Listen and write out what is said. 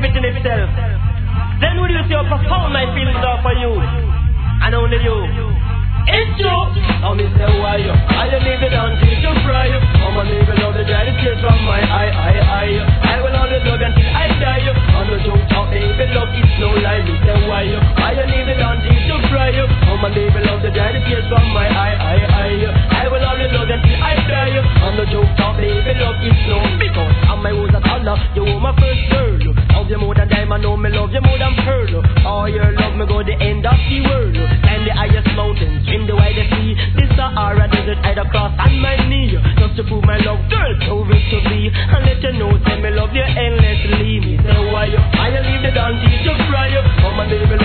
within itself. Then would you see how profound my feelings are for you, and only you. It's you. Now me say why you? I leave it until you fry you. I'ma leave it out the dry the tears from my eye. I will always love until I die you. On the joke talk, baby, love is no lie. Me say why you? I leave it until you fry you. I'ma leave it out the dry the tears from my eye. I will always love until I die you. On the joke talk, baby, love is no. Because I'm my rose of honor, you were my first girl. Love you more than diamond, know me love you more than pearl. All your love me go the end of the world. And the highest mountains, swim the widest sea. This Sahara desert I'd cross on my knee. Just to prove my love, girl, so rich to be. And let you know, say